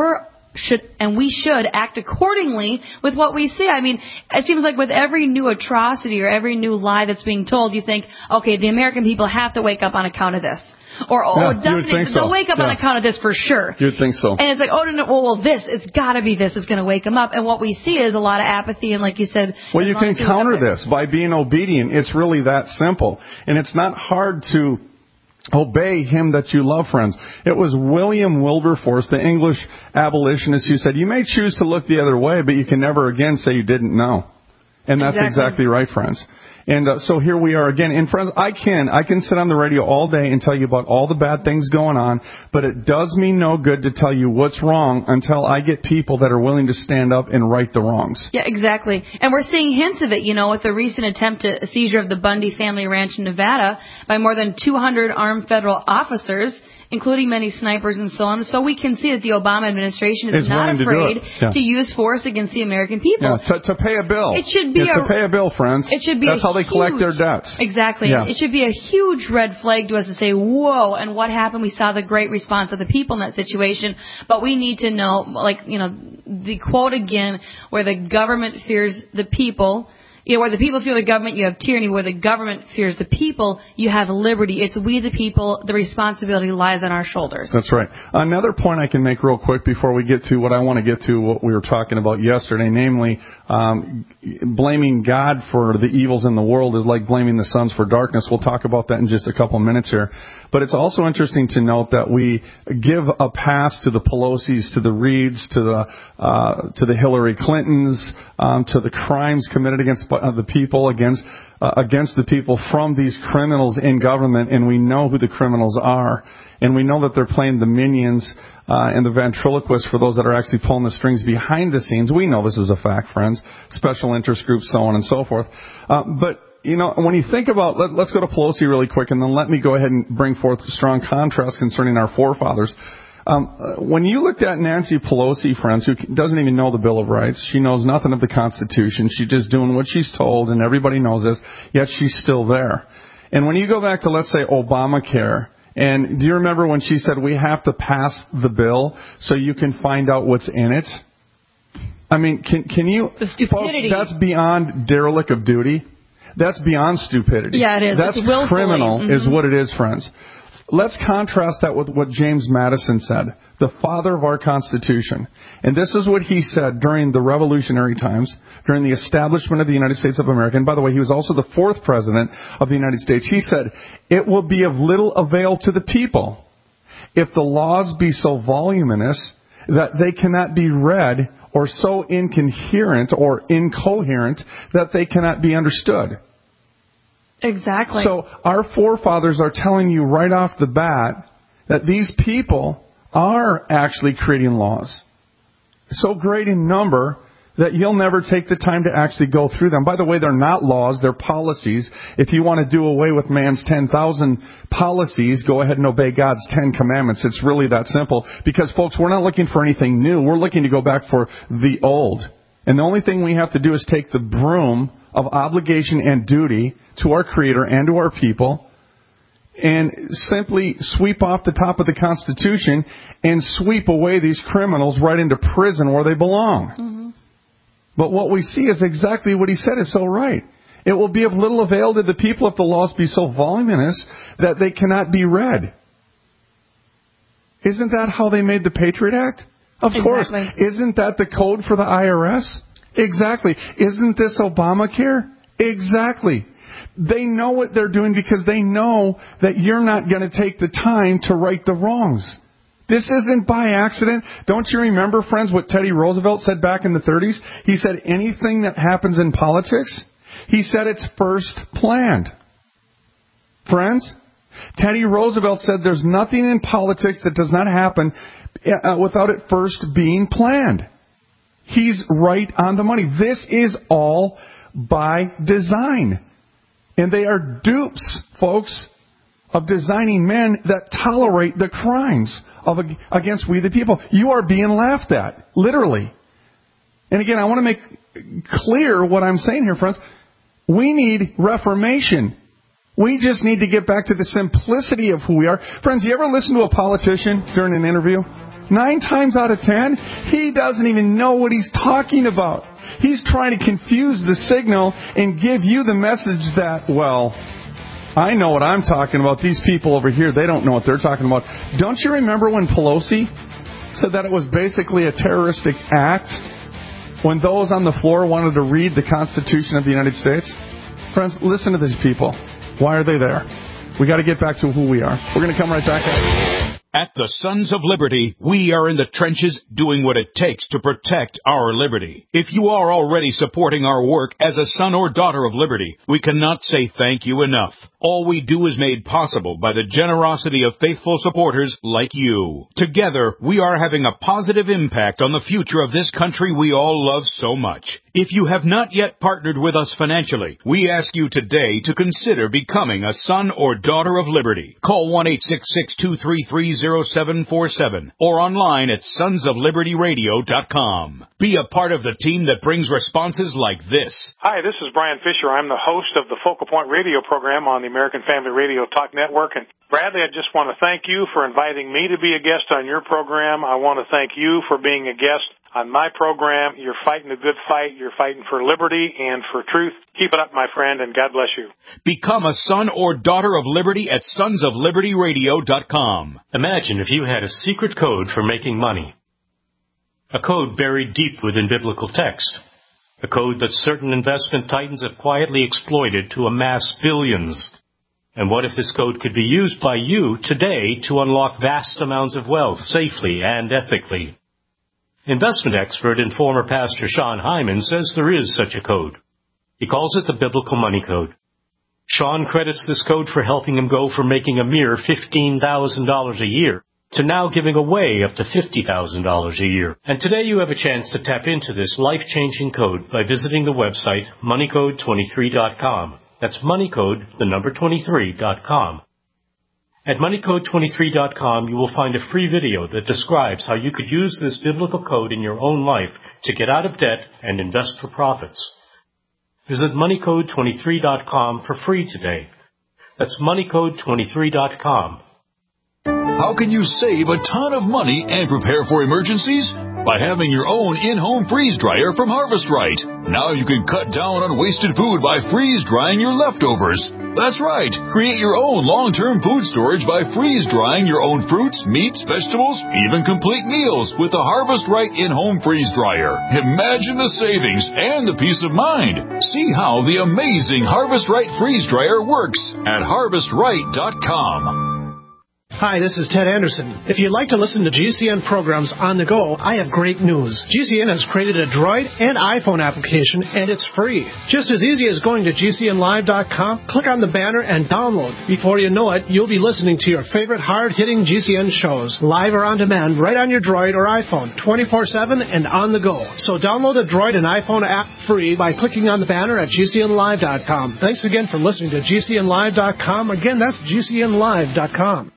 should and we should act accordingly with what we see. I mean, it seems like with every new atrocity or every new lie that's being told, you think, okay, the American people have to wake up on account of this. Or, oh, yeah, definitely, so. they'll wake up yeah. on account of this for sure. You'd think so. And it's like, oh, no, no, well, well this, it's got to be this is going to wake them up. And what we see is a lot of apathy, and like you said... Well, you can counter this by being obedient. It's really that simple. And it's not hard to obey him that you love, friends. It was William Wilberforce, the English abolitionist, who said, you may choose to look the other way, but you can never again say you didn't know. And that's exactly, exactly right, friends. And uh, so here we are again. And friends, I can, I can sit on the radio all day and tell you about all the bad things going on, but it does me no good to tell you what's wrong until I get people that are willing to stand up and right the wrongs. Yeah, exactly. And we're seeing hints of it, you know, with the recent attempt at a seizure of the Bundy family ranch in Nevada by more than two hundred armed federal officers, including many snipers and so on. So we can see that the Obama administration is it's not afraid to, yeah. to use force against the American people. Yeah, to, to pay a bill. It should be yeah, a, to pay a bill, friends. It should be That's a how they huge, collect their debts. Exactly. Yeah. It should be a huge red flag to us to say, whoa, and what happened? We saw the great response of the people in that situation. But we need to know, like, you know, the quote again, where the government fears the people. You know, where the people fear the government, you have tyranny. Where the government fears the people, you have liberty. It's we the people. The responsibility lies on our shoulders. That's right. Another point I can make real quick before we get to what I want to get to, what we were talking about yesterday, namely um, blaming God for the evils in the world is like blaming the sons for darkness. We'll talk about that in just a couple minutes here. But it's also interesting to note that we give a pass to the Pelosi's, to the Reids, to the uh, to the Hillary Clintons, um, to the crimes committed against uh, the people, against uh, against the people from these criminals in government, and we know who the criminals are, and we know that they're playing the minions uh, and the ventriloquists for those that are actually pulling the strings behind the scenes. We know this is a fact, friends. Special interest groups, so on and so forth. Uh, but you know, when you think about, let, let's go to Pelosi really quick, and then let me go ahead and bring forth a strong contrast concerning our forefathers. Um, when you looked at Nancy Pelosi, friends, who doesn't even know the Bill of Rights, she knows nothing of the Constitution, she's just doing what she's told, and everybody knows this, yet she's still there. And when you go back to, let's say, Obamacare, and do you remember when she said we have to pass the bill so you can find out what's in it? I mean, can, can you, the stupidity. Folks, that's beyond derelict of duty. That's beyond stupidity. Yeah, it is. That's it's criminal, mm-hmm. is what it is, friends. Let's contrast that with what James Madison said, the father of our Constitution. And this is what he said during the Revolutionary times, during the establishment of the United States of America. And by the way, he was also the fourth president of the United States. He said, "It will be of little avail to the people if the laws be so voluminous that they cannot be read, or so incoherent or incoherent that they cannot be understood." Exactly. So our forefathers are telling you right off the bat that these people are actually creating laws so great in number that you'll never take the time to actually go through them. By the way, they're not laws, they're policies. If you want to do away with man's ten thousand policies, go ahead and obey God's ten commandments. It's really that simple. Because, folks, we're not looking for anything new. We're looking to go back for the old. And the only thing we have to do is take the broom of obligation and duty to our Creator and to our people and simply sweep off the top of the Constitution and sweep away these criminals right into prison where they belong. Mm-hmm. But what we see is exactly what he said is so right. It will be of little avail to the people if the laws be so voluminous that they cannot be read. Isn't that how they made the Patriot Act? Of exactly. course. Isn't that the code for the I R S? Exactly. Isn't this Obamacare? Exactly. They know what they're doing because they know that you're not going to take the time to right the wrongs. This isn't by accident. Don't you remember, friends, what Teddy Roosevelt said back in the thirties? He said anything that happens in politics, he said it's first planned. Friends, Teddy Roosevelt said there's nothing in politics that does not happen without it first being planned. He's right on the money. This is all by design. And they are dupes, folks, of designing men that tolerate the crimes of against we the people. You are being laughed at, literally. And again, I want to make clear what I'm saying here, friends. We need reformation. We just need to get back to the simplicity of who we are. Friends, you ever listen to a politician during an interview? Nine times out of ten, he doesn't even know what he's talking about. He's trying to confuse the signal and give you the message that, well, I know what I'm talking about. These people over here, they don't know what they're talking about. Don't you remember when Pelosi said that it was basically a terroristic act when those on the floor wanted to read the Constitution of the United States? Friends, listen to these people. Why are they there? We got to get back to who we are. We're going to come right back. At the Sons of Liberty, we are in the trenches doing what it takes to protect our liberty. If you are already supporting our work as a son or daughter of liberty, we cannot say thank you enough. All we do is made possible by the generosity of faithful supporters like you. Together, we are having a positive impact on the future of this country we all love so much. If you have not yet partnered with us financially, we ask you today to consider becoming a son or daughter of liberty. Call one eight six six, two three three, zero seven four seven or online at sons of liberty radio dot com. Be a part of the team that brings responses like this. Hi, this is Brian Fisher. I'm the host of the Focal Point radio program on the American Family Radio Talk Network. And Bradley, I just want to thank you for inviting me to be a guest on your program. I want to thank you for being a guest on my program. You're fighting a good fight. You're fighting for liberty and for truth. Keep it up, my friend, and God bless you. Become a son or daughter of liberty at sons of liberty radio dot com. Imagine if you had a secret code for making money. A code buried deep within biblical text. A code that certain investment titans have quietly exploited to amass billions. And what if this code could be used by you today to unlock vast amounts of wealth safely and ethically? Investment expert and former pastor Sean Hyman says there is such a code. He calls it the Biblical Money Code. Sean credits this code for helping him go from making a mere fifteen thousand dollars a year to now giving away up to fifty thousand dollars a year. And today you have a chance to tap into this life-changing code by visiting the website money code twenty-three dot com. That's moneycode, the number twenty-three dot com. At money code twenty-three dot com, you will find a free video that describes how you could use this biblical code in your own life to get out of debt and invest for profits. Visit money code twenty-three dot com for free today. That's money code twenty-three dot com. How can you save a ton of money and prepare for emergencies? By having your own in-home freeze dryer from Harvest Right. Now you can cut down on wasted food by freeze drying your leftovers. That's right. Create your own long-term food storage by freeze drying your own fruits, meats, vegetables, even complete meals with the Harvest Right in-home freeze dryer. Imagine the savings and the peace of mind. See how the amazing Harvest Right freeze dryer works at harvest right dot com. Hi, this is Ted Anderson. If you'd like to listen to G C N programs on the go, I have great news. G C N has created a Droid and iPhone application, and it's free. Just as easy as going to G C N live dot com, click on the banner, and download. Before you know it, you'll be listening to your favorite hard-hitting G C N shows, live or on demand, right on your Droid or iPhone, twenty-four seven and on the go. So download the Droid and iPhone app free by clicking on the banner at G C N live dot com. Thanks again for listening to G C N live dot com. Again, that's G C N live dot com.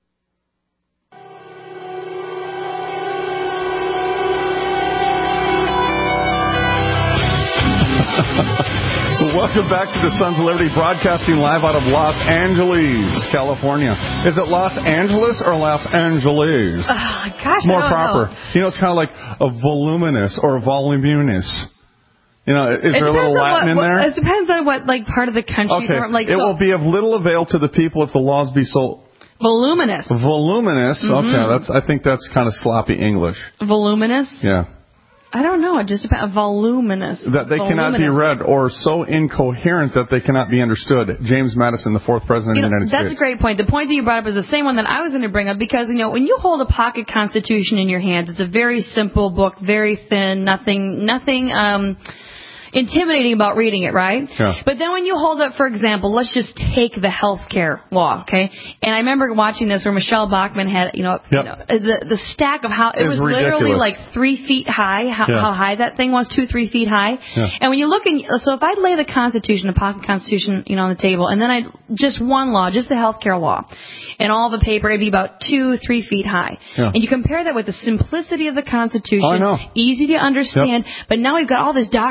Welcome back to the Sons of Liberty, broadcasting live out of Los Angeles, California. Is it Los Angeles or Los Angeles? Oh, gosh, More I don't proper. know. You know, it's kind of like a voluminous or voluminous. You know, is it there a little Latin what, in what, there? It depends on what like part of the country. Okay. Like, it so, will be of little avail to the people if the laws be so voluminous. Voluminous. Mm-hmm. Okay, that's. I think that's kind of sloppy English. Voluminous. Yeah. I don't know. It just depends. Voluminous. That they voluminous. cannot be read or so incoherent that they cannot be understood. James Madison, the fourth president you know, of the United that's States. That's a great point. The point that you brought up is the same one that I was going to bring up because, you know, when you hold a pocket constitution in your hands, it's a very simple book, very thin, nothing, nothing, um, intimidating about reading it, right? Yeah. But then when you hold up, for example, let's just take the health care law, okay? And I remember watching this where Michelle Bachmann had, you know, yep. you know the the stack of how it, it was, was literally like three feet high, how, yeah. how high that thing was, two, three feet high. Yeah. And when you look in, so if I'd lay the Constitution, the pocket Constitution, you know, on the table, and then I just one law, just the health care law, and all the paper, it'd be about two, three feet high. Yeah. And you compare that with the simplicity of the Constitution, oh, I know. easy to understand, yep. but now we've got all this documentation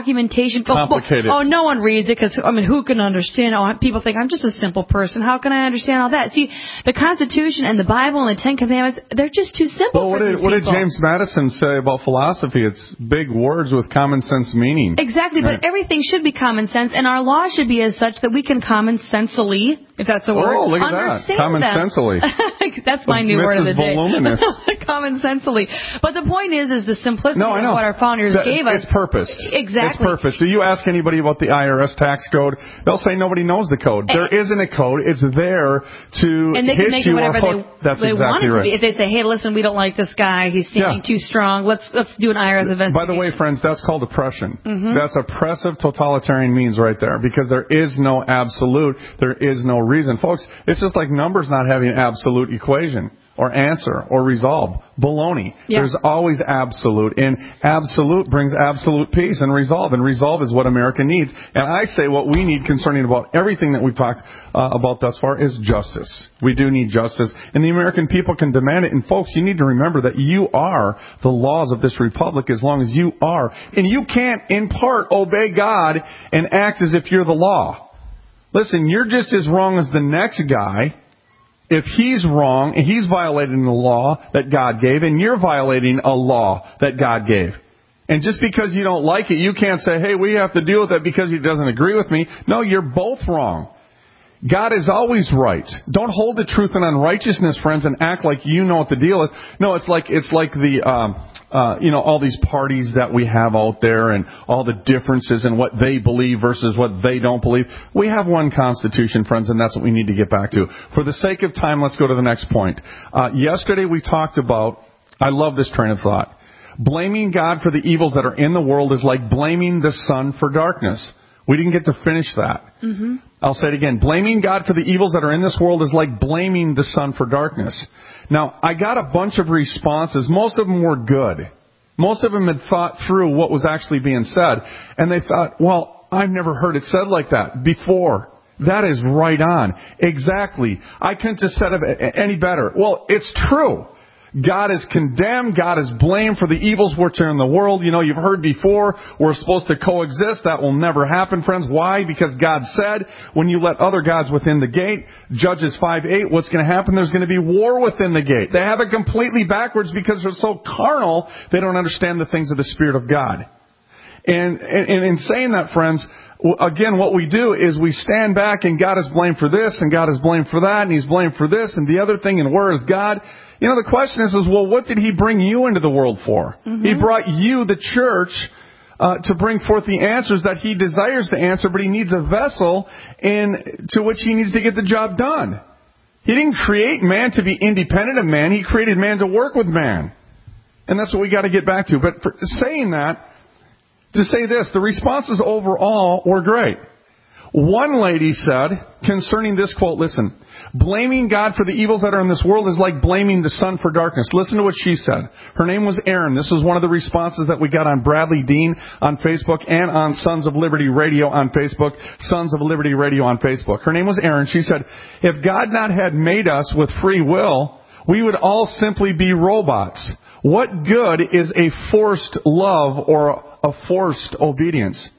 interpretation. Complicated. Oh, oh, no one reads it because, I mean, who can understand? Oh, people think I'm just a simple person. How can I understand all that? See, the Constitution and the Bible and the Ten Commandments, they're just too simple well, what for did, these what did people. James Madison say about philosophy? It's big words with common sense meaning. Exactly, right. But everything should be common sense, and our law should be as such that we can common sensely, if that's a word, oh, look at understand that. Common them. sensely. That's my new Missus word of the day. Voluminous. Common sensely. But the point is, is the simplicity no, I know. of what our founders that, gave us. It's purpose. Exactly. It's purpose. So you ask anybody about the I R S tax code, they'll say nobody knows the code. There and, isn't a code. It's there to and they hit can make you it whatever or hook. they, That's they exactly want it right. to be. If they say, hey, listen, we don't like this guy. He's standing yeah. too strong. Let's let's do an I R S investigation. By the way, friends, that's called oppression. Mm-hmm. That's oppressive totalitarian means right there, because there is no absolute. There is no reason. Folks, it's just like numbers not having an absolute equation or answer or resolve. Baloney. Yeah. There's always absolute, and absolute brings absolute peace and resolve, and resolve is what America needs. And I say what we need concerning about everything that we've talked uh, about thus far is justice. We do need justice, and the American people can demand it. And folks, you need to remember that you are the laws of this republic as long as you are. And you can't, in part, obey God and act as if you're the law. Listen, you're just as wrong as the next guy. If he's wrong and he's violating the law that God gave, and you're violating a law that God gave. And just because you don't like it, you can't say, hey, we have to deal with that because he doesn't agree with me. No, you're both wrong. God is always right. Don't hold the truth in unrighteousness, friends, and act like you know what the deal is. No, it's like it's like the um, uh, you know all these parties that we have out there, and all the differences in what they believe versus what they don't believe. We have one Constitution, friends, and that's what we need to get back to. For the sake of time, let's go to the next point. Uh, yesterday we talked about. I love this train of thought. Blaming God for the evils that are in the world is like blaming the sun for darkness. We didn't get to finish that. Mm-hmm. I'll say it again. Blaming God for the evils that are in this world is like blaming the sun for darkness. Now, I got a bunch of responses. Most of them were good. Most of them had thought through what was actually being said. And they thought, well, I've never heard it said like that before. That is right on. Exactly. I couldn't have said it any better. Well, it's true. God is condemned. God is blamed for the evils which are in the world. You know, you've heard before, we're supposed to coexist. That will never happen, friends. Why? Because God said, when you let other gods within the gate, Judges five eight, what's going to happen? There's going to be war within the gate. They have it completely backwards because they're so carnal, they don't understand the things of the Spirit of God. And, and in saying that, friends, again, what we do is we stand back and God is blamed for this and God is blamed for that and He's blamed for this and the other thing, and where is God? You know, the question is, is well, what did He bring you into the world for? Mm-hmm. He brought you, the church, uh, to bring forth the answers that He desires to answer, but He needs a vessel in to which He needs to get the job done. He didn't create man to be independent of man. He created man to work with man. And that's what we got to get back to. But for saying that, to say this, the responses overall were great. One lady said, concerning this quote, listen, blaming God for the evils that are in this world is like blaming the sun for darkness. Listen to what she said. Her name was Erin. This is one of the responses that we got on Bradley Dean on Facebook and on Sons of Liberty Radio on Facebook, Sons of Liberty Radio on Facebook. Her name was Erin. She said, if God not had made us with free will, we would all simply be robots. What good is a forced love or a forced obedience?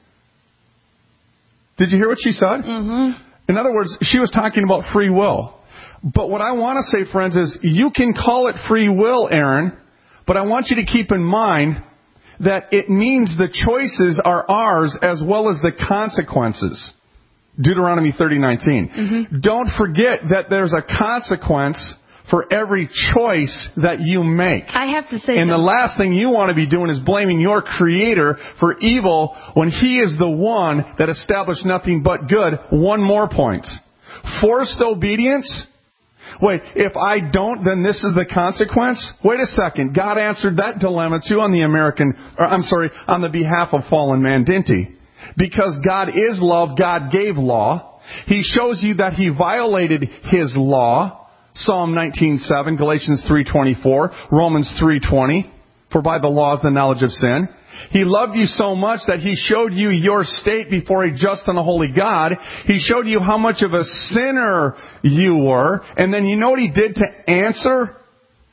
Did you hear what she said? Mm-hmm. In other words, she was talking about free will. But what I want to say, friends, is you can call it free will, Aaron, but I want you to keep in mind that it means the choices are ours as well as the consequences. Deuteronomy thirty nineteen. Mm-hmm. Don't forget that there's a consequence for every choice that you make. I have to say, and the last thing you want to be doing is blaming your Creator for evil when He is the one that established nothing but good. One more point. Forced obedience? Wait, if I don't, then this is the consequence? Wait a second. God answered that dilemma too on the American, or I'm sorry, on the behalf of fallen man, didn't He? Because God is love, God gave law. He shows you that He violated His law. Psalm nineteen seven, Galatians three twenty-four, Romans three twenty, for by the law is the knowledge of sin. He loved you so much that He showed you your state before a just and a holy God. He showed you how much of a sinner you were. And then you know what He did to answer?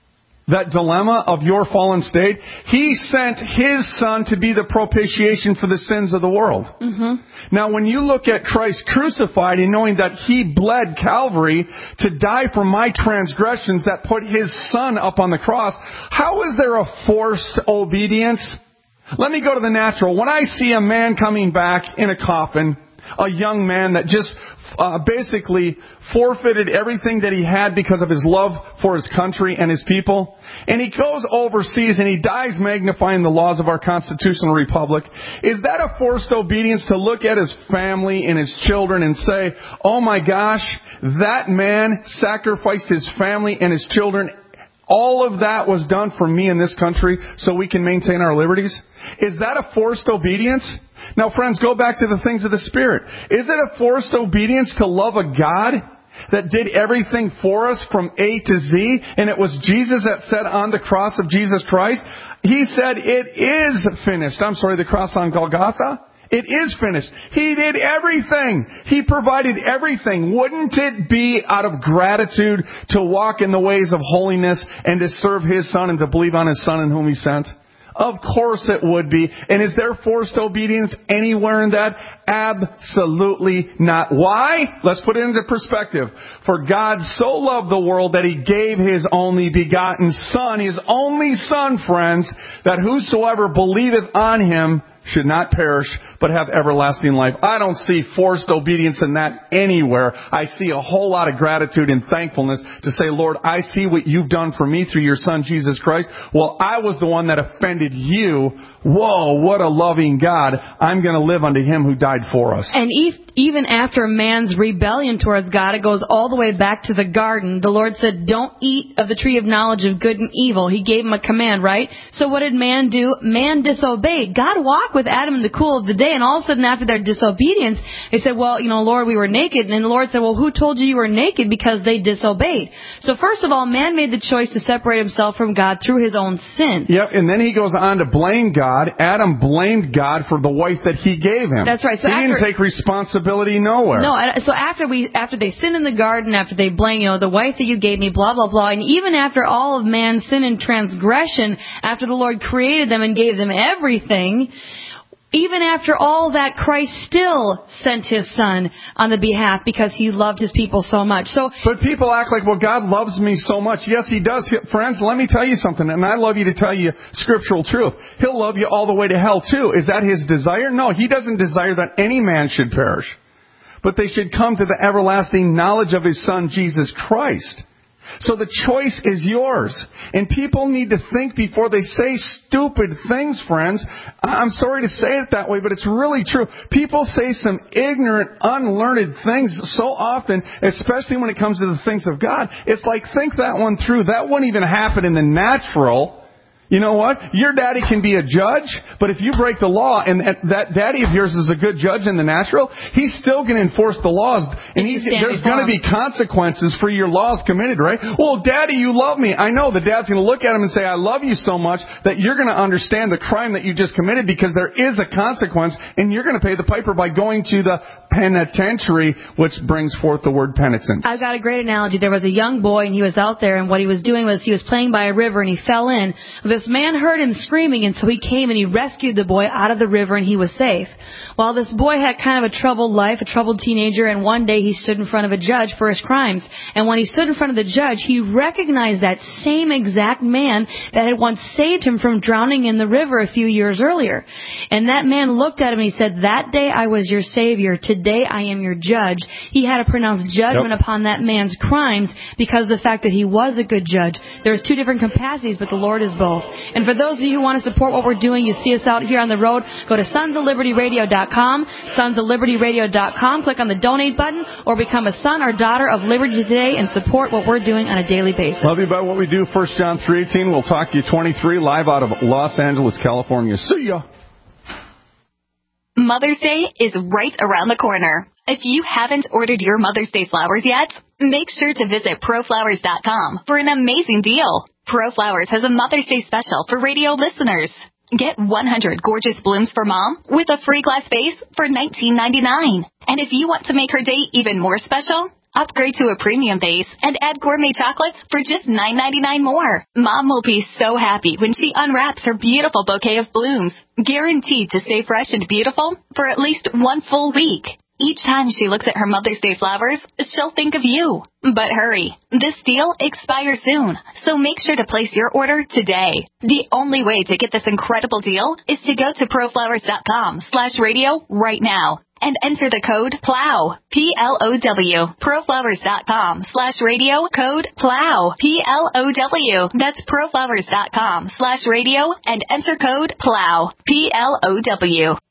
that dilemma of your fallen state? He sent His Son to be the propitiation for the sins of the world. Mm-hmm. Now, when you look at Christ crucified and knowing that He bled Calvary to die for my transgressions that put His Son up on the cross, how is there a forced obedience? Let me go to the natural. When I see a man coming back in a coffin, a young man that just uh, basically forfeited everything that he had because of his love for his country and his people, and he goes overseas and he dies magnifying the laws of our constitutional republic, is that a forced obedience to look at his family and his children and say, oh my gosh, that man sacrificed his family and his children? All of that was done for me in this country so we can maintain our liberties? Is that a forced obedience? Now, friends, go back to the things of the Spirit. Is it a forced obedience to love a God that did everything for us from A to Z, and it was Jesus that said on the cross of Jesus Christ, He said, it is finished. I'm sorry, the cross on Golgotha? It is finished. He did everything. He provided everything. Wouldn't it be out of gratitude to walk in the ways of holiness and to serve His Son and to believe on His Son in whom He sent? Of course it would be. And is there forced obedience anywhere in that? Absolutely not. Why? Let's put it into perspective. For God so loved the world that He gave His only begotten Son, His only Son, friends, that whosoever believeth on Him should not perish, but have everlasting life. I don't see forced obedience in that anywhere. I see a whole lot of gratitude and thankfulness to say, Lord, I see what You've done for me through Your Son, Jesus Christ. Well, I was the one that offended You. Whoa, what a loving God. I'm going to live unto Him who died for us. And even after man's rebellion towards God, it goes all the way back to the garden. The Lord said, don't eat of the tree of knowledge of good and evil. He gave him a command, right? So what did man do? Man disobeyed. God walked with Adam in the cool of the day, and all of a sudden after their disobedience, they said, well, you know, Lord, we were naked. And the Lord said, well, who told you you were naked? Because they disobeyed. So first of all, man made the choice to separate himself from God through his own sin. Yep, and then he goes on to blame God. Adam blamed God for the wife that He gave him. That's right. So he after, didn't take responsibility nowhere. No, so after we, after they sinned in the garden, after they blamed, you know, the wife that you gave me, blah, blah, blah, and even after all of man's sin and transgression, after the Lord created them and gave them everything, even after all that, Christ still sent His Son on the behalf because He loved His people so much. So, But people act like, well, God loves me so much. Yes, He does. Friends, let me tell you something, and I love you to tell you scriptural truth. He'll love you all the way to hell, too. Is that His desire? No, He doesn't desire that any man should perish, but they should come to the everlasting knowledge of His Son, Jesus Christ. So the choice is yours. And people need to think before they say stupid things, friends. I'm sorry to say it that way, but it's really true. People say some ignorant, unlearned things so often, especially when it comes to the things of God. It's like, think that one through. That wouldn't even happen in the natural. You know what? Your daddy can be a judge, but if you break the law and that daddy of yours is a good judge in the natural, he's still going to enforce the laws. And he's, there's going to be consequences for your laws committed, right? Well, daddy, you love me. I know the dad's going to look at him and say, I love you so much that you're going to understand the crime that you just committed because there is a consequence and you're going to pay the piper by going to the penitentiary, which brings forth the word penitence. I've got a great analogy. There was a young boy and he was out there and what he was doing was he was playing by a river and he fell in. This man heard him screaming, and so he came and he rescued the boy out of the river, and he was safe. Well, this boy had kind of a troubled life, a troubled teenager, and one day he stood in front of a judge for his crimes. And when he stood in front of the judge, he recognized that same exact man that had once saved him from drowning in the river a few years earlier. And that man looked at him and he said, that day I was your savior, today I am your judge. He had to pronounce judgment yep. upon that man's crimes because of the fact that he was a good judge. There's two different capacities, but the Lord is both. And for those of you who want to support what we're doing, you see us out here on the road, go to sons of liberty radio dot com, sons of liberty radio dot com, click on the donate button, or become a son or daughter of Liberty today and support what we're doing on a daily basis. Love you about what we do. First John three eighteen. We'll talk to you twenty-three live out of Los Angeles, California. See ya. Mother's Day is right around the corner. If you haven't ordered your Mother's Day flowers yet, make sure to visit pro flowers dot com for an amazing deal. ProFlowers has a Mother's Day special for radio listeners. Get one hundred gorgeous blooms for Mom with a free glass vase for nineteen ninety-nine. And if you want to make her day even more special, Upgrade to a premium base and add gourmet chocolates for just nine ninety-nine more. Mom will be so happy when she unwraps her beautiful bouquet of blooms, guaranteed to stay fresh and beautiful for at least one full week. Each time she looks at her Mother's Day flowers, she'll think of you. But hurry, this deal expires soon, so make sure to place your order today. The only way to get this incredible deal is to go to proflowers.com slash radio right now and enter the code PLOW, P L O W, proflowers.com slash radio, code PLOW, P L O W. That's proflowers.com slash radio and enter code PLOW, P L O W.